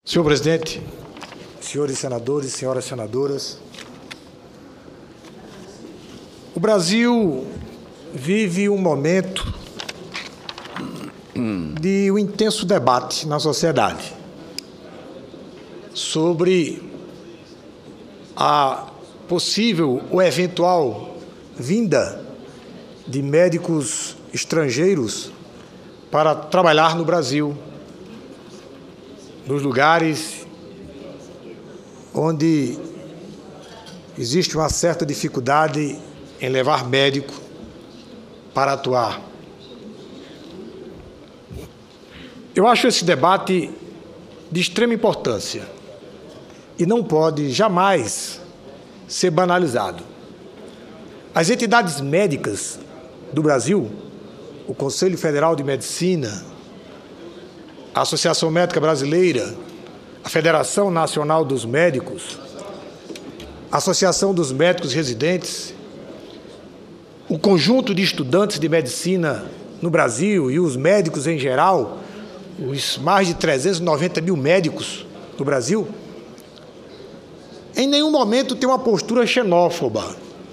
Senhor presidente, senhores senadores, senhoras senadoras, o Brasil vive um momento de um intenso debate na sociedade sobre a possível ou eventual vinda de médicos estrangeiros para trabalhar no Brasil, nos lugares onde existe uma certa dificuldade em levar médico para atuar. Eu acho esse debate de extrema importância e não pode jamais ser banalizado. As entidades médicas do Brasil, o Conselho Federal de Medicina, a Associação Médica Brasileira, a Federação Nacional dos Médicos, a Associação dos Médicos Residentes, o conjunto de estudantes de medicina no Brasil e os médicos em geral, os mais de 390 mil médicos no Brasil, em nenhum momento tem uma postura xenófoba.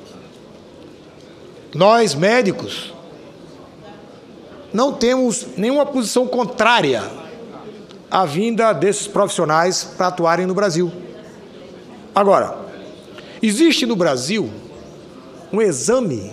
Nós, médicos, não temos nenhuma posição contrária à vinda desses profissionais para atuarem no Brasil. Agora, existe no Brasil um exame,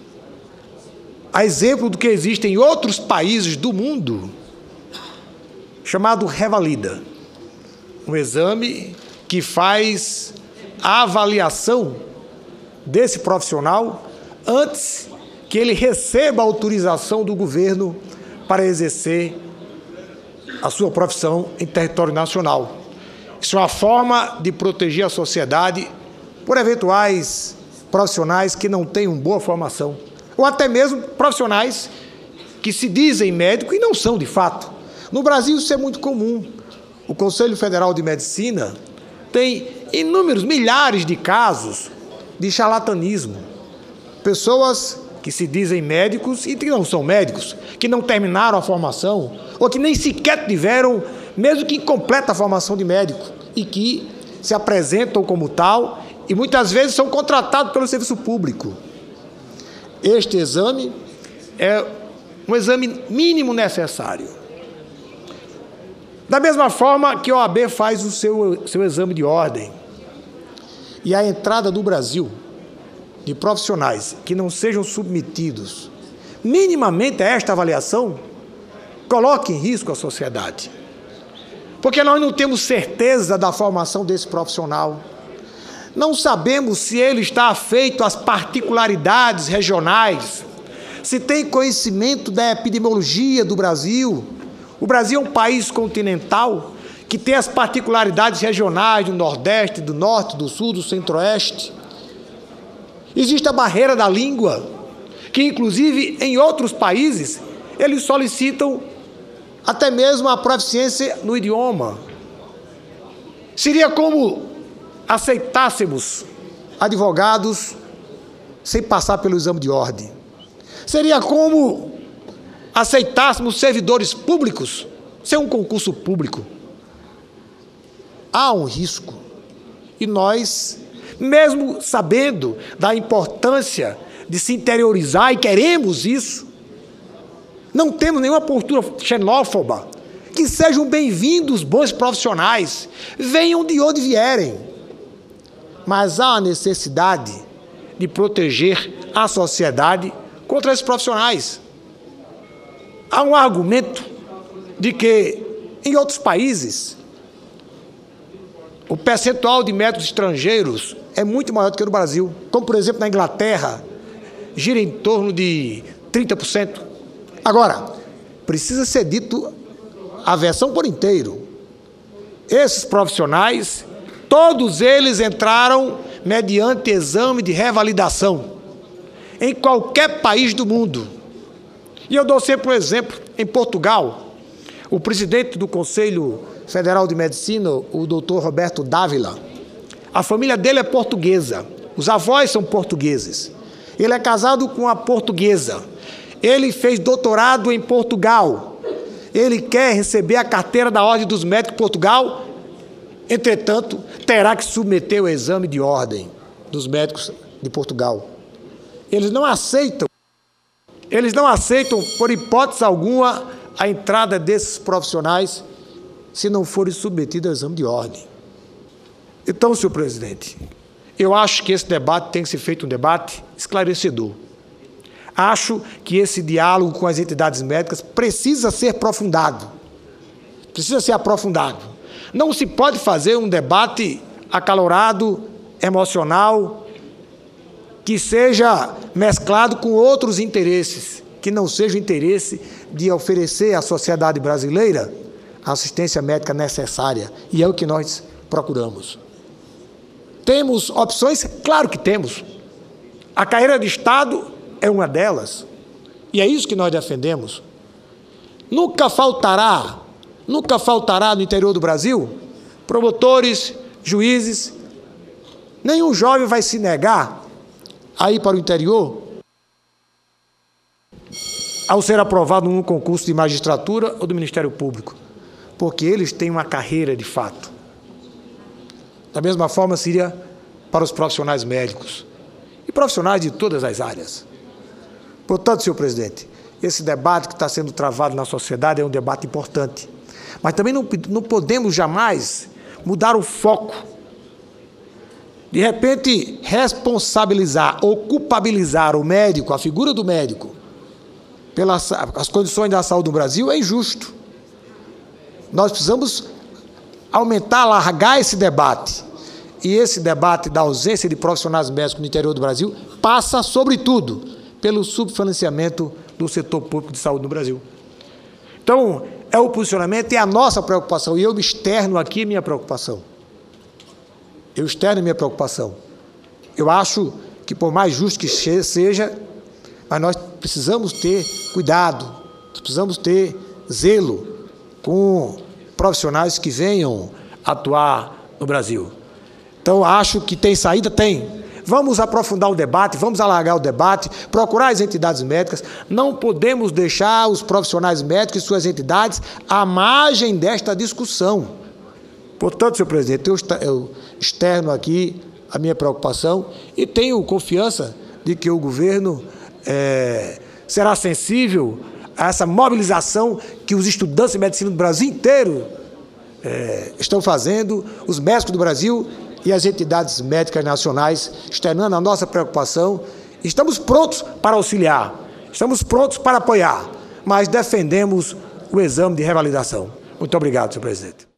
a exemplo do que existe em outros países do mundo, chamado Revalida. Um exame que faz a avaliação desse profissional antes que ele receba a autorização do governo para exercer a sua profissão em território nacional. Isso é uma forma de proteger a sociedade por eventuais profissionais que não tenham boa formação, ou até mesmo profissionais que se dizem médicos e não são de fato. No Brasil isso é muito comum. O Conselho Federal de Medicina tem inúmeros, milhares de casos de charlatanismo. Pessoas que se dizem médicos e que não são médicos, que não terminaram a formação, ou que nem sequer tiveram, mesmo que incompleta a formação de médico, e que se apresentam como tal e muitas vezes são contratados pelo serviço público. Este exame é um exame mínimo necessário. Da mesma forma que a OAB faz o seu exame de ordem, e a entrada do Brasil de profissionais que não sejam submetidos minimamente a esta avaliação, coloca em risco a sociedade. Porque nós não temos certeza da formação desse profissional. Não sabemos se ele está afeito às particularidades regionais, se tem conhecimento da epidemiologia do Brasil. O Brasil é um país continental que tem as particularidades regionais do Nordeste, do Norte, do Sul, do Centro-Oeste. Existe a barreira da língua, que inclusive em outros países eles solicitam até mesmo a proficiência no idioma. Seria como aceitássemos advogados sem passar pelo exame de ordem. Seria como aceitássemos servidores públicos sem um concurso público. Há um risco. E nós, mesmo sabendo da importância de se interiorizar, e queremos isso, não temos nenhuma postura xenófoba. Que sejam bem-vindos bons profissionais, venham de onde vierem. Mas há a necessidade de proteger a sociedade contra esses profissionais. Há um argumento de que, em outros países, o percentual de médicos estrangeiros é muito maior do que no Brasil. Como, por exemplo, na Inglaterra, gira em torno de 30%. Agora, precisa ser dito a versão por inteiro. Esses profissionais, todos eles entraram mediante exame de revalidação em qualquer país do mundo. E eu dou sempre um exemplo. Em Portugal, o presidente do Conselho Federal de Medicina, o Dr. Roberto Dávila, a família dele é portuguesa, os avós são portugueses. Ele é casado com uma portuguesa. Ele fez doutorado em Portugal. Ele quer receber a carteira da Ordem dos Médicos de Portugal Entretanto, terá que submeter o exame de ordem dos médicos de Portugal. Eles não aceitam, por hipótese alguma, a entrada desses profissionais se não forem submetidos ao exame de ordem. Então, senhor presidente, eu acho que esse debate tem que ser feito um debate esclarecedor. Acho que esse diálogo com as entidades médicas precisa ser aprofundado. Não se pode fazer um debate acalorado, emocional, que seja mesclado com outros interesses, que não seja o interesse de oferecer à sociedade brasileira a assistência médica necessária. E é o que nós procuramos. Temos opções? Claro que temos. A carreira de Estado é uma delas. E é isso que nós defendemos. Nunca faltará no interior do Brasil promotores, juízes. Nenhum jovem vai se negar a ir para o interior ao ser aprovado num concurso de magistratura ou do Ministério Público, porque eles têm uma carreira de fato. Da mesma forma seria para os profissionais médicos e profissionais de todas as áreas. Portanto, senhor presidente, esse debate que está sendo travado na sociedade é um debate importante, mas também não podemos jamais mudar o foco. De repente, responsabilizar ou culpabilizar o médico, a figura do médico, pelas as condições da saúde do Brasil é injusto. Nós precisamos aumentar, alargar esse debate. E esse debate da ausência de profissionais médicos no interior do Brasil passa, sobretudo, pelo subfinanciamento do setor público de saúde no Brasil. Então, é o posicionamento e a nossa preocupação. E eu me externo aqui minha preocupação. Eu acho que, por mais justo que seja, mas nós precisamos ter cuidado, precisamos ter zelo com profissionais que venham atuar no Brasil. Então, acho que tem saída? Tem. Vamos aprofundar o debate, vamos alargar o debate, procurar as entidades médicas. Não podemos deixar os profissionais médicos e suas entidades à margem desta discussão. Portanto, senhor presidente, eu externo aqui a minha preocupação e tenho confiança de que o governo será sensível a essa mobilização que os estudantes de medicina do Brasil inteiro estão fazendo, os médicos do Brasil e as entidades médicas nacionais, externando a nossa preocupação. Estamos prontos para auxiliar, estamos prontos para apoiar, mas defendemos o exame de revalidação. Muito obrigado, senhor presidente.